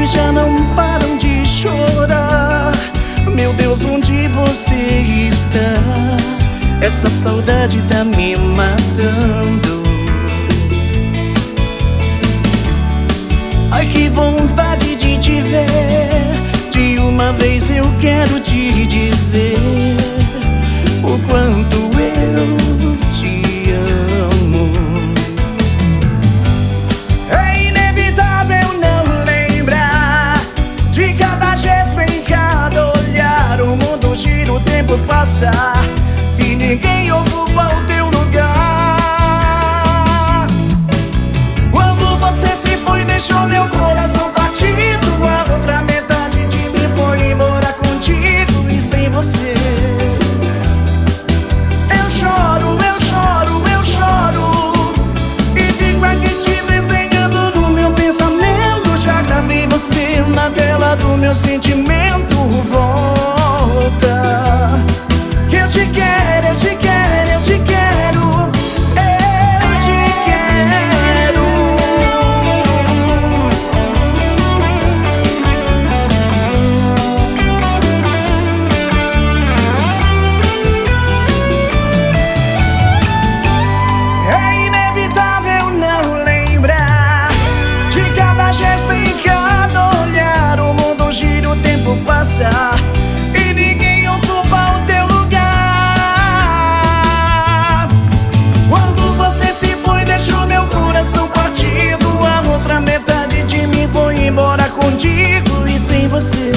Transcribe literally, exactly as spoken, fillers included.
que já não param de chorar. Meu Deus, onde você está? Essa saudade tá me matando. Ai, que vontade de te ver. De uma vez eu quero te dizer o quanto eu te amo. É inevitável não lembrar de cada gesto, em cada olhar. O mundo gira, o tempo passa e ninguém ocupa o teu lugar. Quando você se foi, deixou meu coração partido. A outra metade de mim foi embora contigo, e sem você eu choro, eu choro, eu choro. E fico aqui te desenhando no meu pensamento. Já gravei você na tela do meu sentimento. Volta, que eu te quero, eu te quero, eu te quero, eu te quero. É inevitável não lembrar de cada gesto, em cada olhar. O mundo gira, o tempo passa e ninguém ocupa o teu lugar. Quando você se foi, deixou meu coração partido. A outra metade de mim foi embora contigo, e sem você